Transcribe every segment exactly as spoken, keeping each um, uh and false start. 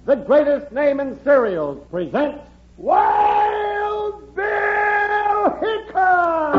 the greatest name in cereals, presents Wild Bill Hickok!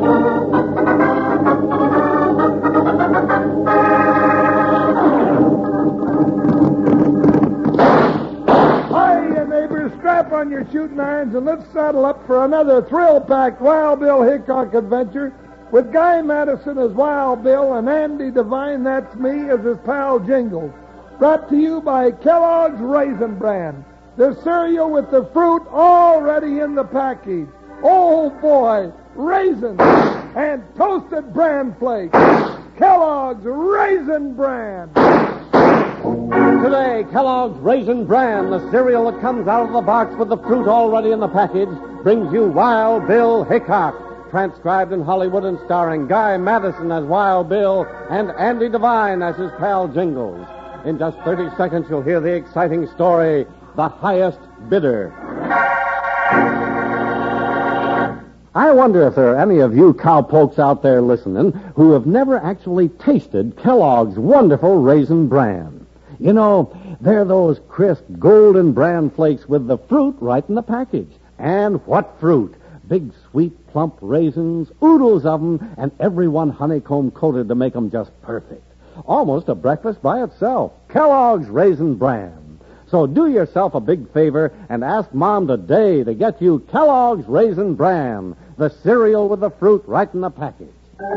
Hiya, neighbors. Strap on your shooting irons and let's saddle up for another thrill-packed Wild Bill Hickok adventure with Guy Madison as Wild Bill and Andy Devine, that's me, as his pal Jingles. Brought to you by Kellogg's Raisin Bran, the cereal with the fruit already in the package. Oh, boy, raisins and toasted bran flakes. Kellogg's Raisin Bran. Today, Kellogg's Raisin Bran, the cereal that comes out of the box with the fruit already in the package, brings you Wild Bill Hickok, transcribed in Hollywood and starring Guy Madison as Wild Bill and Andy Devine as his pal Jingles. In just thirty seconds, you'll hear the exciting story, The Highest Bidder. I wonder if there are any of you cowpokes out there listening who have never actually tasted Kellogg's wonderful Raisin Bran. You know, they're those crisp golden bran flakes with the fruit right in the package. And what fruit? Big, sweet, plump raisins, oodles of them, and every one honeycomb-coated to make them just perfect. Almost a breakfast by itself. Kellogg's Raisin Bran. So do yourself a big favor and ask Mom today to get you Kellogg's Raisin Bran, the cereal with the fruit right in the package.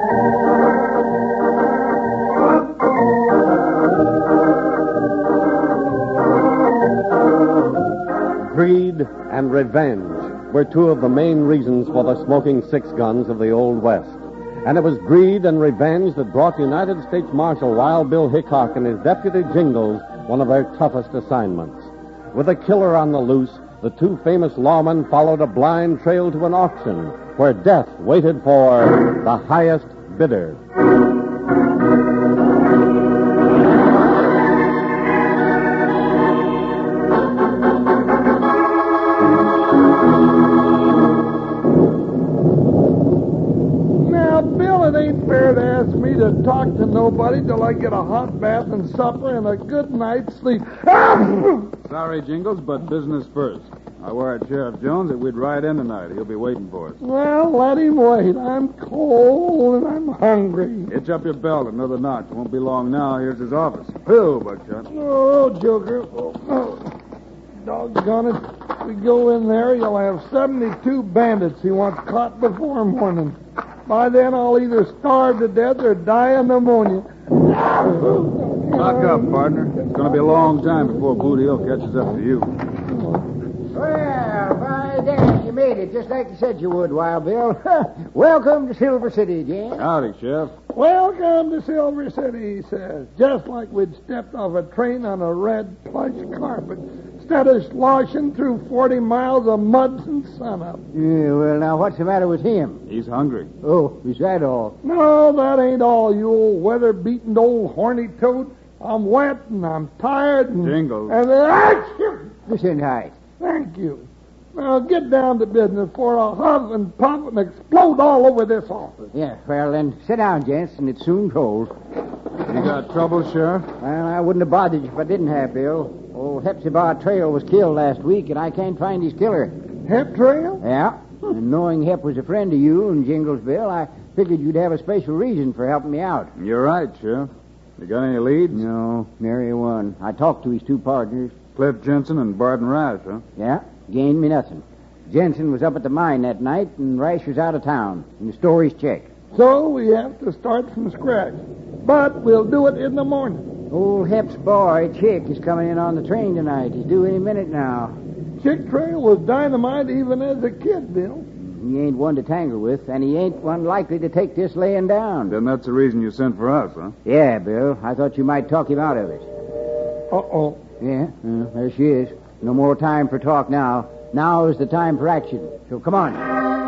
Greed and revenge were two of the main reasons for the smoking six guns of the Old West. And it was greed and revenge that brought United States Marshal Wild Bill Hickok and his deputy Jingles one of their toughest assignments. With a killer on the loose, the two famous lawmen followed a blind trail to an auction where death waited for the highest bidder. To talk to nobody till I get a hot bath and supper and a good night's sleep. Sorry, Jingles, but business first. I wired Sheriff Jones that we'd ride in tonight. He'll be waiting for us. Well, let him wait. I'm cold and I'm hungry. Hitch up your belt another notch. Won't be long now. Here's his office. Whew, Buckshot. Oh, Joker. Oh, oh. Doggone it. If we go in there, you'll have seventy-two bandits he wants caught before morning. By then, I'll either starve to death or die of pneumonia. Lock up, partner. It's going to be a long time before Boot Hill catches up to you. Well, by damn, you made it just like you said you would, Wild Bill. Welcome to Silver City, Jan. Howdy, Sheriff. Welcome to Silver City, he says. Just like we'd stepped off a train on a red plush carpet. Instead of sloshing through forty miles of mud and sunup. Yeah, well, now, what's the matter with him? He's hungry. Oh, is that all? No, that ain't all, you old weather-beaten old horny toad. I'm wet and I'm tired and... Jingles. And action! Listen, Hyde. Thank you. Now, get down to business before I huff and puff and explode all over this office. Yeah, well, then, sit down, gents, and it's soon told. You got trouble, Sheriff? Well, I wouldn't have bothered you if I didn't have, Bill. Old Hepzibah Trail was killed last week, and I can't find his killer. Hep Trail? Yeah. And knowing Hep was a friend of you and Jingles, Bill, I figured you'd have a special reason for helping me out. You're right, Sheriff. You got any leads? No, nary one. I talked to his two partners. Cliff Jensen and Barton Rash, huh? Yeah, gained me nothing. Jensen was up at the mine that night, and Rash was out of town, and the story's checked. So we have to start from scratch. But we'll do it in the morning. Old Hep's boy, Chick, is coming in on the train tonight. He's due any minute now. Chick Trail was dynamite even as a kid, Bill. He ain't one to tangle with, and he ain't one likely to take this laying down. Then that's the reason you sent for us, huh? Yeah, Bill. I thought you might talk him out of it. Uh-oh. Yeah, uh, there she is. No more time for talk now. Now is the time for action. So come on.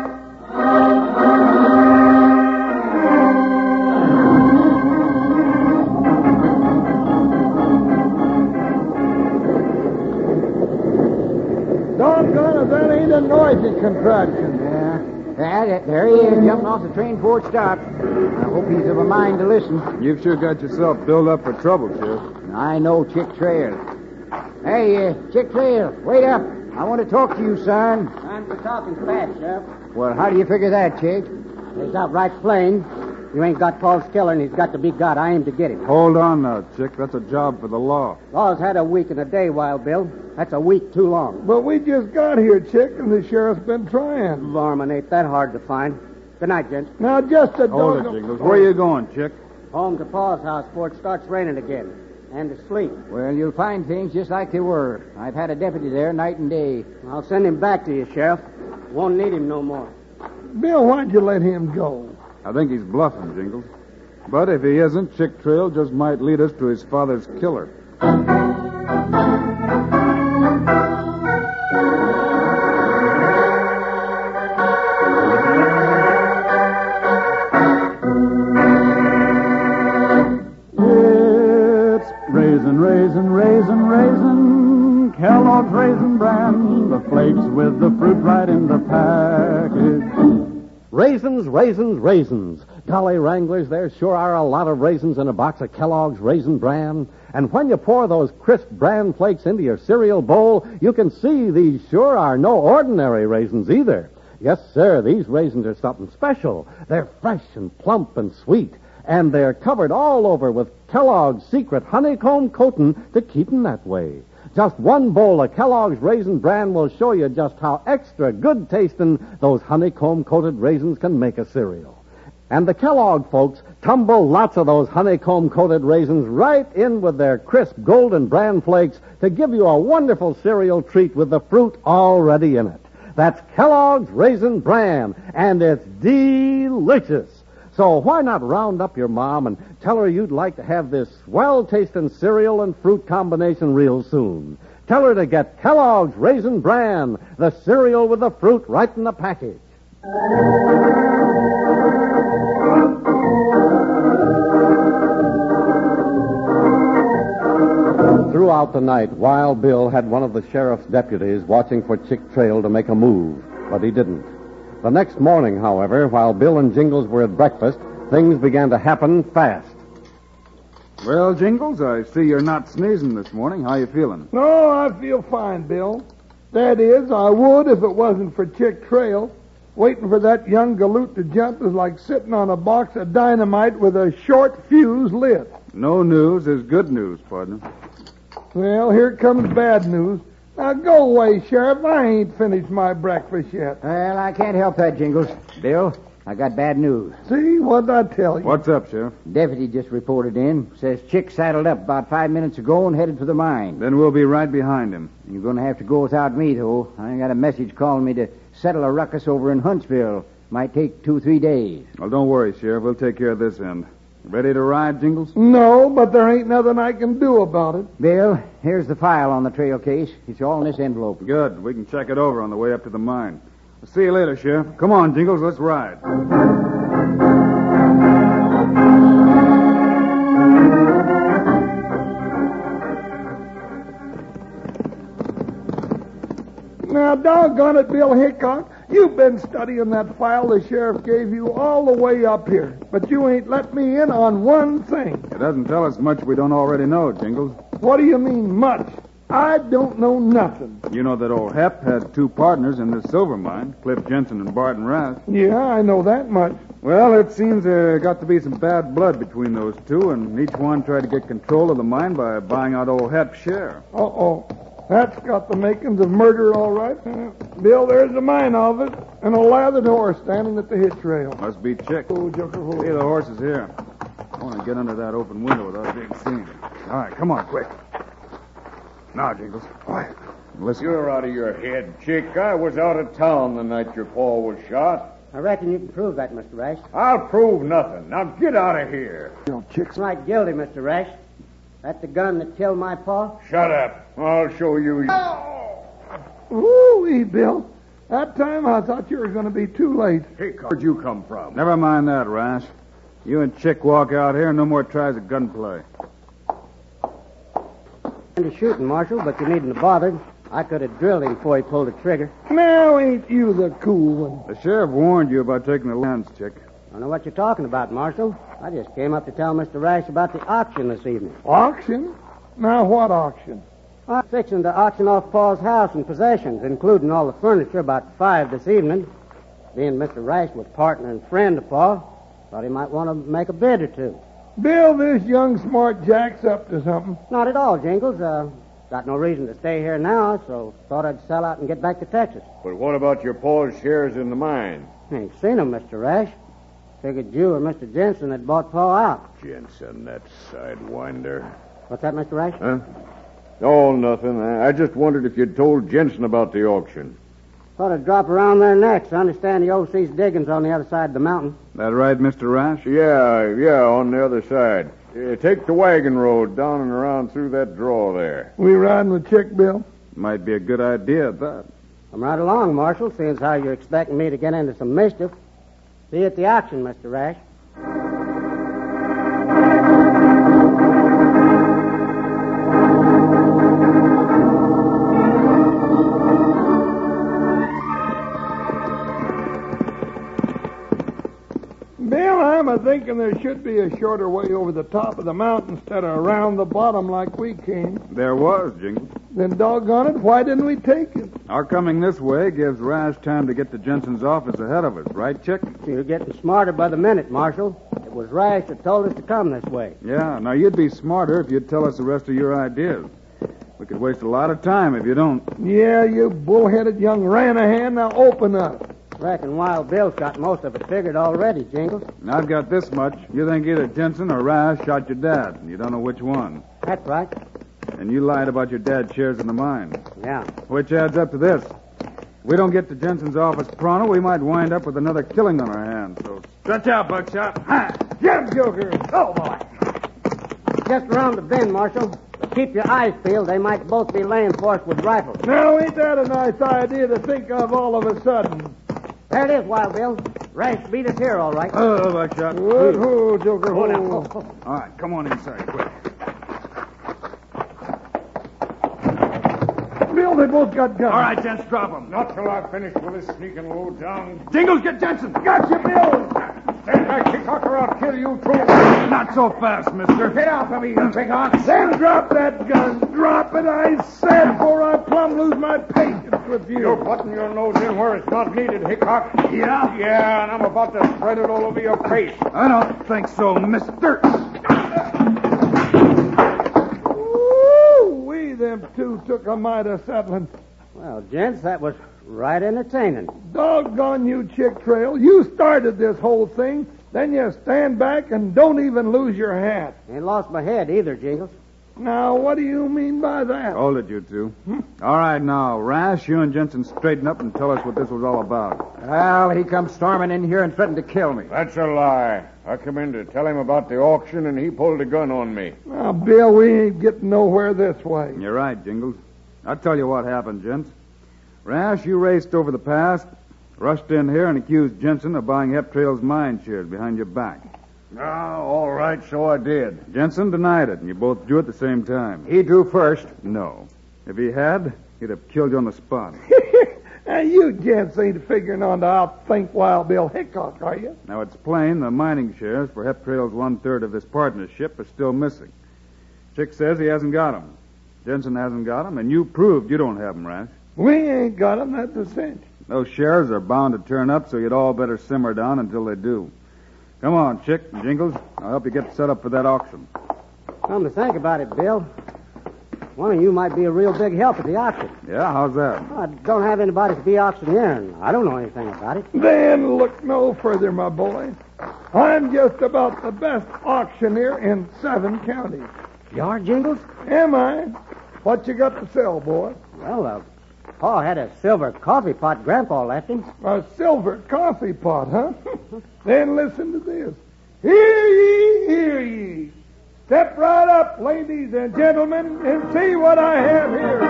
Doggone it, that ain't a noisy contraction. Yeah. There, there he is, jumping off the train before it stopped. I hope he's of a mind to listen. You've sure got yourself built up for trouble, Sheriff. I know Chick Trail. Hey, uh, Chick Trail, wait up. I want to talk to you, son. Time for talking fast, Sheriff. Well, how do you figure that, Chick? It's outright plain. You ain't got Paul's killer, and he's got to be got. I aim to get him. Hold on now, Chick. That's a job for the law. Law's had a week and a day, Wild Bill. That's a week too long. But we just got here, Chick, and the sheriff's been trying. Varmint ain't that hard to find. Good night, gents. Now, just a Hold it, dog... Jingles. Where you going, Chick? Home to Paul's house before it starts raining again. And to sleep. Well, you'll find things just like they were. I've had a deputy there night and day. I'll send him back to you, Sheriff. Won't need him no more. Bill, why'd you let him go? I think he's bluffing, Jingles. But if he isn't, Chick Trail just might lead us to his father's killer. Raisin, raisin, raisin, raisin, Kellogg's Raisin Bran, the flakes with the fruit right in the package. Raisins, raisins, raisins. Golly, Wranglers, there sure are a lot of raisins in a box of Kellogg's Raisin Bran. And when you pour those crisp bran flakes into your cereal bowl, you can see these sure are no ordinary raisins either. Yes, sir, these raisins are something special. They're fresh and plump and sweet. And they're covered all over with Kellogg's secret honeycomb coating to keep them that way. Just one bowl of Kellogg's Raisin Bran will show you just how extra good tasting those honeycomb-coated raisins can make a cereal. And the Kellogg folks tumble lots of those honeycomb-coated raisins right in with their crisp golden bran flakes to give you a wonderful cereal treat with the fruit already in it. That's Kellogg's Raisin Bran, and it's delicious. So why not round up your mom and tell her you'd like to have this well-tasting cereal and fruit combination real soon. Tell her to get Kellogg's Raisin Bran, the cereal with the fruit right in the package. Throughout the night, Wild Bill had one of the sheriff's deputies watching for Chick Trail to make a move, but he didn't. The next morning, however, while Bill and Jingles were at breakfast, things began to happen fast. Well, Jingles, I see you're not sneezing this morning. How you feeling? No, I feel fine, Bill. That is, I would if it wasn't for Chick Trail. Waiting for that young galoot to jump is like sitting on a box of dynamite with a short fuse lit. No news is good news, partner. Well, here comes bad news. Now, go away, Sheriff. I ain't finished my breakfast yet. Well, I can't help that, Jingles. Bill, I got bad news. See, what'd I tell you? What's up, Sheriff? Deputy just reported in. Says Chick saddled up about five minutes ago and headed for the mine. Then we'll be right behind him. You're going to have to go without me, though. I got a message calling me to settle a ruckus over in Huntsville. Might take two, three days. Well, don't worry, Sheriff. We'll take care of this end. Ready to ride, Jingles? No, but there ain't nothing I can do about it. Bill, here's the file on the trail case. It's all in this envelope. Good. We can check it over on the way up to the mine. I'll see you later, Sheriff. Come on, Jingles. Let's ride. Now, doggone it, Bill Hickok. You've been studying that file the sheriff gave you all the way up here, but you ain't let me in on one thing. It doesn't tell us much we don't already know, Jingles. What do you mean, much? I don't know nothing. You know that old Hep had two partners in this silver mine, Cliff Jensen and Barton Rath. Yeah, I know that much. Well, it seems there got to be some bad blood between those two, and each one tried to get control of the mine by buying out old Hep's share. Uh-oh. That's got the makings of murder, all right. Uh, Bill, there's the mine of it, and a lathered horse standing at the hitch rail. Must be Chick. Oh, Joker, See, the horse is here. I want to get under that open window without being seen. All right, come on, quick. Now, Jingles. Quiet. Listen. You're out of your head, Chick. I was out of town the night your pa was shot. I reckon you can prove that, Mister Rash. I'll prove nothing. Now get out of here. You Chick's Right guilty, Mister Rash. That the gun that killed my pa? Shut up. I'll show you. Ooh-wee, Bill. That time I thought you were going to be too late. Hey, where'd you come from? Never mind that, Rash. You and Chick walk out here, no more tries of gunplay. Into shooting, Marshal, but you needn't have bothered. I could have drilled him before he pulled the trigger. Now ain't you the cool one? The sheriff warned you about taking the lands, Chick. I don't know what you're talking about, Marshal. I just came up to tell Mister Rash about the auction this evening. Auction? Now what auction? I'm fixing to auction off Paul's house and possessions, including all the furniture, about five this evening. Being Mister Rash was partner and friend of Paul, thought he might want to make a bid or two. Bill, this young smart jack's up to something. Not at all, Jingles. Uh, got no reason to stay here now, so thought I'd sell out and get back to Texas. But what about your Paul's shares in the mine? Ain't seen him, Mister Rash. Figured you or Mister Jensen had bought Paul out. Jensen, that sidewinder. What's that, Mister Rash? Huh? Oh, nothing. I I just wondered if you'd told Jensen about the auction. Thought I'd drop around there next. I understand the overseas diggings on the other side of the mountain. That right, Mister Rash? Yeah, yeah, on the other side. Uh, take the wagon road down and around through that draw there. We riding with Chick, Bill? Might be a good idea at that. I'm right along, Marshal, seeing as how you're expecting me to get into some mischief. See you at the auction, Mister Rash. Bill, I'm a thinking there should be a shorter way over the top of the mountain instead of around the bottom like we came. There was, Jingles. Then doggone it, why didn't we take it? Our coming this way gives Rash time to get to Jensen's office ahead of us, right, Chick? You're getting smarter by the minute, Marshal. It was Rash that told us to come this way. Yeah, now you'd be smarter if you'd tell us the rest of your ideas. We could waste a lot of time if you don't. Yeah, you bullheaded young Ranahan. Now open up. Reckon Wild Bill's got most of it figured already, Jingles. I've got this much. You think either Jensen or Rash shot your dad, and you don't know which one. That's right. And you lied about your dad's shares in the mine. Yeah. Which adds up to this. If we don't get to Jensen's office pronto, we might wind up with another killing on our hands. So stretch out, Buckshot. Ha! Get him, Joker. Oh, boy. Just around the bend, Marshal. But keep your eyes peeled. They might both be laying for us with rifles. Now, ain't that a nice idea to think of all of a sudden? There it is, Wild Bill. Rash beat us here, all right. Oh, Buckshot. Good hole, Joker. Oh, now. hole. Oh, oh. All right, come on inside, quick. Bill, they both got guns. All right, gents, drop them. Not till I've finished with this sneaking low down. Jingles, get Jensen. Got you, Bill. Stand back, Hickok, or I'll kill you, too. Not so fast, mister. Get off of me, you big ox. Then drop that gun. Drop it, I said, before I plumb lose my patience with you. You're butting your nose in where it's not needed, Hickok. Yeah? Yeah, and I'm about to spread it all over your face. I don't think so, mister. Ooh-wee, them two took a mite of settling. Well, gents, that was right entertaining. Doggone you, Chick Trail. You started this whole thing. Then you stand back and don't even lose your hat. Ain't lost my head either, Jingles. Now, what do you mean by that? Hold it, you two. All right, now, Rash, you and Jensen straighten up and tell us what this was all about. Well, he come storming in here and threatened to kill me. That's a lie. I come in to tell him about the auction, and he pulled a gun on me. Now, Bill, we ain't getting nowhere this way. You're right, Jingles. I'll tell you what happened, gents. Rash, you raced over the pass, rushed in here, and accused Jensen of buying Hep Trail's mine shares behind your back. Ah, all right, so I did. Jensen denied it, and you both drew at the same time. He drew first. No. If he had, he'd have killed you on the spot. Now, you gents ain't figuring on to outthink Wild Bill Hickok, are you? Now, it's plain the mining shares for Hep Trail's one-third of this partnership are still missing. Chick says he hasn't got them. Jensen hasn't got them, and you proved you don't have them, Rash. We ain't got 'em, that's a cinch. Those shares are bound to turn up, so you'd all better simmer down until they do. Come on, Chick and Jingles. I'll help you get set up for that auction. Come to think about it, Bill, one of you might be a real big help at the auction. Yeah, how's that? I don't have anybody to be auctioneer, and I don't know anything about it. Then look no further, my boy. I'm just about the best auctioneer in seven counties. You are, Jingles? Am I? What you got to sell, boy? Well, uh, Pa had a silver coffee pot Grandpa left him. A silver coffee pot, huh? Then listen to this. Hear ye, hear ye. Step right up, ladies and gentlemen, and see what I have here.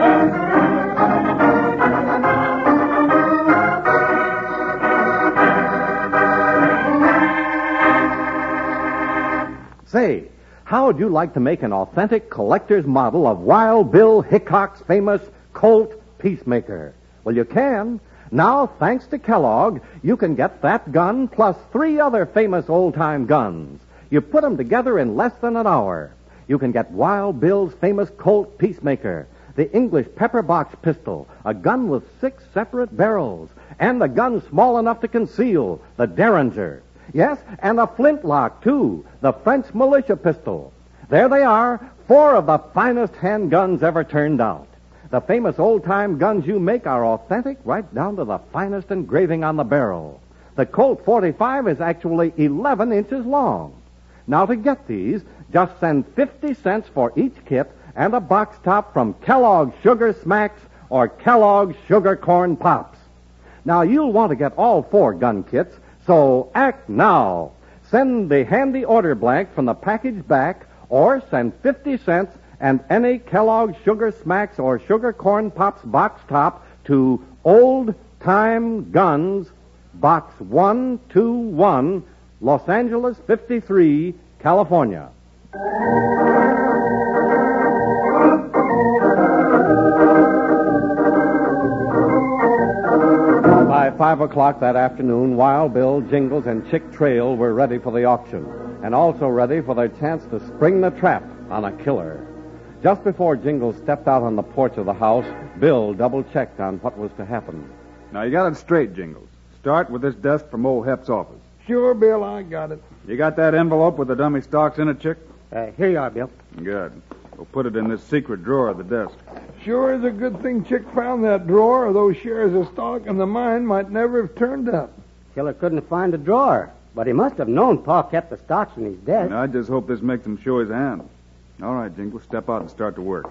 Say, how'd you like to make an authentic collector's model of Wild Bill Hickok's famous Colt Peacemaker? Well, you can. Now, thanks to Kellogg, you can get that gun plus three other famous old-time guns. You put them together in less than an hour. you can get Wild Bill's famous Colt Peacemaker, the English pepper box pistol, a gun with six separate barrels, and a gun small enough to conceal, the Derringer. Yes, and a flintlock, too, the French militia pistol. There they are, four of the finest handguns ever turned out. The famous old-time guns you make are authentic right down to the finest engraving on the barrel. The Colt forty-five is actually eleven inches long. Now, to get these, just send fifty cents for each kit and a box top from Kellogg's Sugar Smacks or Kellogg's Sugar Corn Pops. Now, you'll want to get all four gun kits, so act now. Send the handy order blank from the package back, or send fifty cents and any Kellogg's Sugar Smacks or Sugar Corn Pops box top to Old Time Guns, Box one two one, Los Angeles fifty-three, California. By five o'clock that afternoon, Wild Bill, Jingles, and Chick Trail were ready for the auction, and also ready for their chance to spring the trap on a killer. Just before Jingles stepped out on the porch of the house, Bill double-checked on what was to happen. Now, you got it straight, Jingles. Start with this desk from old Hep's office. Sure, Bill, I got it. You got that envelope with the dummy stocks in it, Chick? Uh, here you are, Bill. Good. We'll put it in this secret drawer of the desk. Sure is a good thing Chick found that drawer, or those shares of stock in the mine might never have turned up. Killer couldn't find the drawer, but he must have known Pa kept the stocks in his desk. I just hope this makes him show his hand. All right, Jingles, step out and start to work.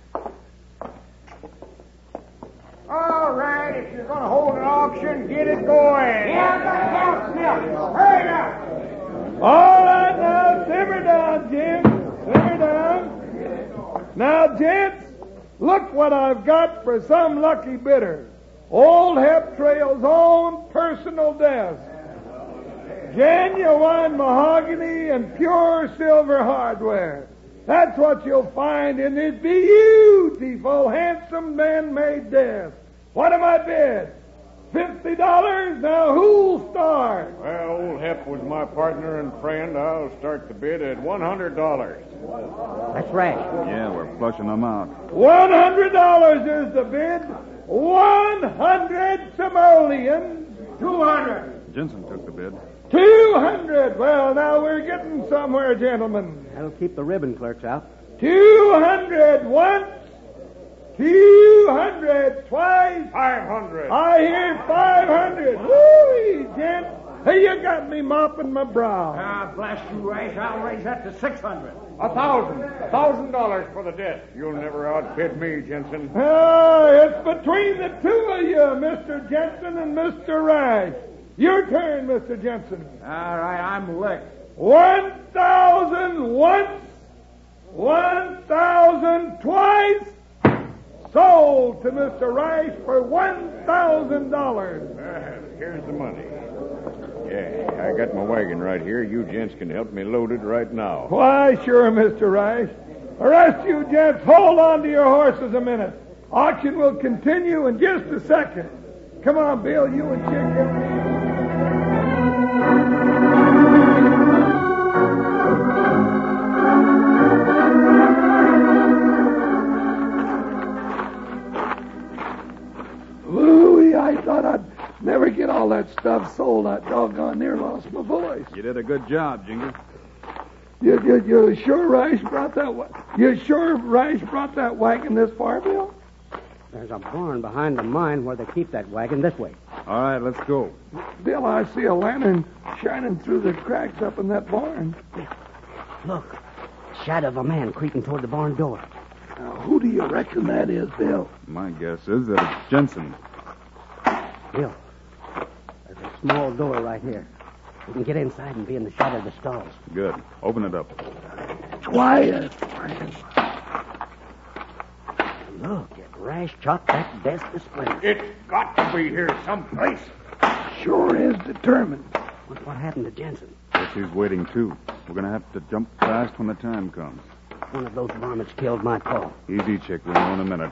All right, if you're going to hold an auction, get it going. Yeah, that's help. Hurry up. All right, now, simmer down, Jim. Simmer down. Now, gents, look what I've got for some lucky bidder. Old Hep Trail's own personal desk. Genuine mahogany and pure silver hardware. That's what you'll find in this beautiful, handsome, man-made desk. What am I bid? Fifty dollars? Now who'll start? Well, old Hep was my partner and friend. I'll start the bid at one hundred dollars. That's right. Yeah, we're flushing them out. One hundred dollars is the bid. One hundred simoleons. Two hundred. Jensen took the bid. Two hundred. Well, now we're getting somewhere, gentlemen. That'll keep the ribbon clerks out. Two hundred once. Two hundred twice. Five hundred. I hear five hundred. Woo-wee, gent. Hey, you got me mopping my brow. Ah, bless you, Race. I'll raise that to six hundred. A thousand. A thousand dollars for the desk. You'll never outbid me, Jensen. Ah, it's between the two of you, Mister Jensen and Mister Rice. Your turn, Mister Jensen. All right, I'm licked. One thousand once. One thousand twice. Sold to Mister Rice for one thousand dollars. Uh, here's the money. Yeah, I got my wagon right here. You gents can help me load it right now. Why, sure, Mister Rice. The rest of you gents, hold on to your horses a minute. Auction will continue in just a second. Come on, Bill, you and Chick get me. Louie, I thought I'd never get all that stuff sold. I doggone near lost my voice. You did a good job, Jingles. You, you, you sure Rice brought that? Wa- you sure Rice brought that wagon this far, Bill? There's a barn behind the mine where they keep that wagon this way. All right, let's go. Bill, I see a lantern shining through the cracks up in that barn. Look, shadow of a man creeping toward the barn door. Now, who do you reckon that is, Bill? My guess is that it's Jensen. Bill, there's a small door right here. We can get inside and be in the shadow of the stalls. Good. Open it up. Quiet. Look, it rash chopped that desk to splinters. It's got to be here someplace. Sure is determined. What, what happened to Jensen? Guess he's waiting, too. We're going to have to jump fast when the time comes. One of those varmints killed my pa. Easy, Chick. We'll know in a minute.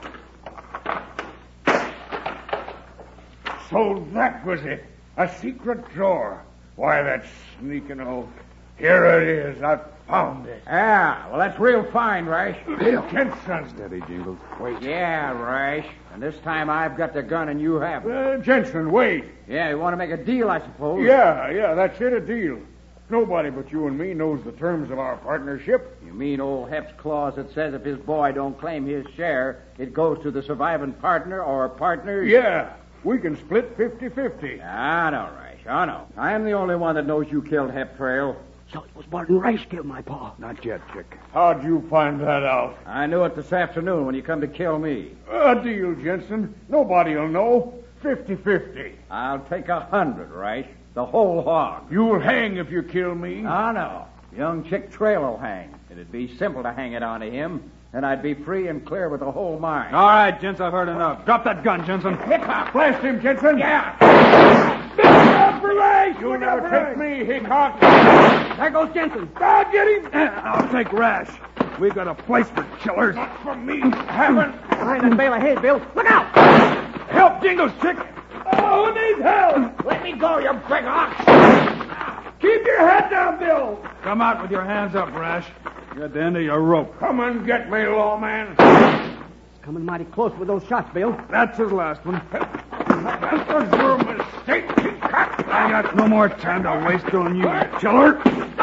So that was it. A secret drawer. Why, that sneaking old... Here it is. I've Found it. Yeah, well, that's real fine, Rash. Bill, Jensen. Steady, Jingles. Wait. Yeah, Rash. And this time I've got the gun and you haven't. Uh, Jensen, wait. Yeah, you want to make a deal, I suppose? Yeah, yeah, that's it, a deal. Nobody but you and me knows the terms of our partnership. You mean old Hep's clause that says if his boy don't claim his share, it goes to the surviving partner or partners? Yeah, we can split fifty-fifty. I know, Rash, I know. I'm the only one that knows you killed Hep Trail. So it was Barton Rice killed my pa. Not yet, Chick. How'd you find that out? I knew it this afternoon when you come to kill me. A deal, Jensen. Nobody'll know. Fifty-fifty. I'll take a hundred, Rash. The whole hog. You'll hang if you kill me. I know. Young Chick Trail will hang. It'd be simple to hang it onto him, and I'd be free and clear with the whole mine. All right, gents, I've heard enough. Drop that gun, Jensen. Hickok! Blast him, Jensen. Yeah! You'll never take me, Hickok. There goes Jensen. I'll get him. I'll take Rash. We've got a place for killers. Not for me. Haven't. Behind that bale of hay, Bill. Look out! Help, Jingles, Chick. Oh, who needs help? Let me go, you big ox! Keep your head down, Bill. Come out with your hands up, Rash. You're at the end of your rope. Come and get me, lawman. It's coming mighty close with those shots, Bill. That's his last one. That was your mistake, Hickok. I got no more time to waste on you, killer.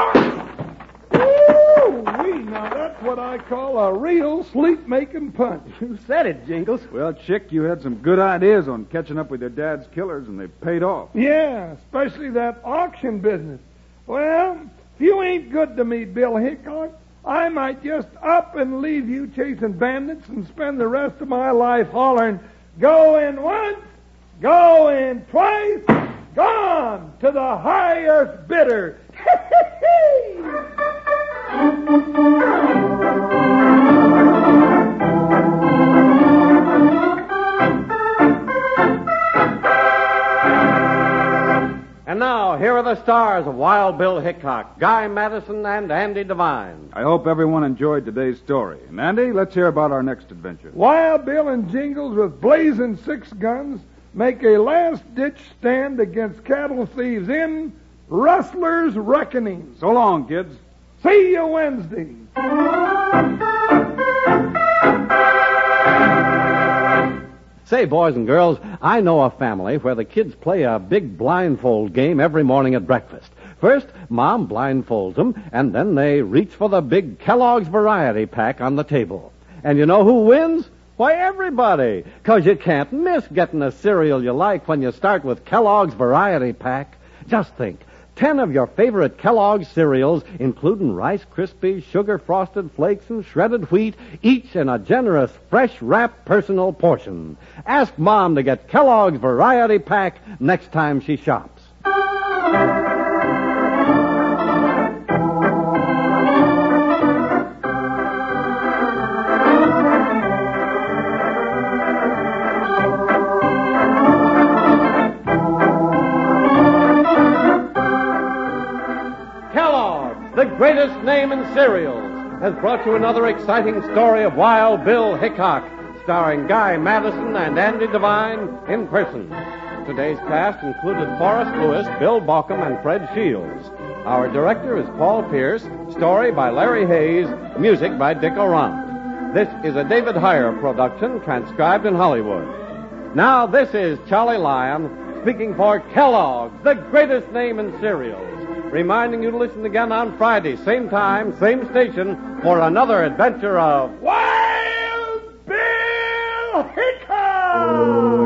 Ooh-wee, now that's what I call a real sleep-making punch. You said it, Jingles. Well, Chick, you had some good ideas on catching up with your dad's killers, and they paid off. Yeah, especially that auction business. Well, if you ain't good to me, Bill Hickok, I might just up and leave you chasing bandits and spend the rest of my life hollering, go in once, go in twice, gone to the highest bidder. And now, here are the stars of Wild Bill Hickok, Guy Madison, and Andy Devine. I hope everyone enjoyed today's story. And Andy, let's hear about our next adventure. Wild Bill and Jingles with blazing six guns make a last-ditch stand against cattle thieves in Rustler's Reckoning. So long, kids. See you Wednesday. Say, boys and girls, I know a family where the kids play a big blindfold game every morning at breakfast. First, Mom blindfolds them, and then they reach for the big Kellogg's Variety Pack on the table. And you know who wins? Why, everybody. 'Cause you can't miss getting a cereal you like when you start with Kellogg's Variety Pack. Just think. Ten of your favorite Kellogg's cereals, including Rice Krispies, Sugar Frosted Flakes, and shredded wheat, each in a generous, fresh-wrapped personal portion. Ask Mom to get Kellogg's Variety Pack next time she shops. The greatest name in cereals, has brought you another exciting story of Wild Bill Hickok, starring Guy Madison and Andy Devine in person. Today's cast included Forrest Lewis, Bill Baucom, and Fred Shields. Our director is Paul Pierce, story by Larry Hayes, music by Dick Orant. This is a David Heyer production, transcribed in Hollywood. Now, this is Charlie Lyon, speaking for Kellogg's, the greatest name in cereals, reminding you to listen again on Friday, same time, same station, for another adventure of Wild Bill Hickok!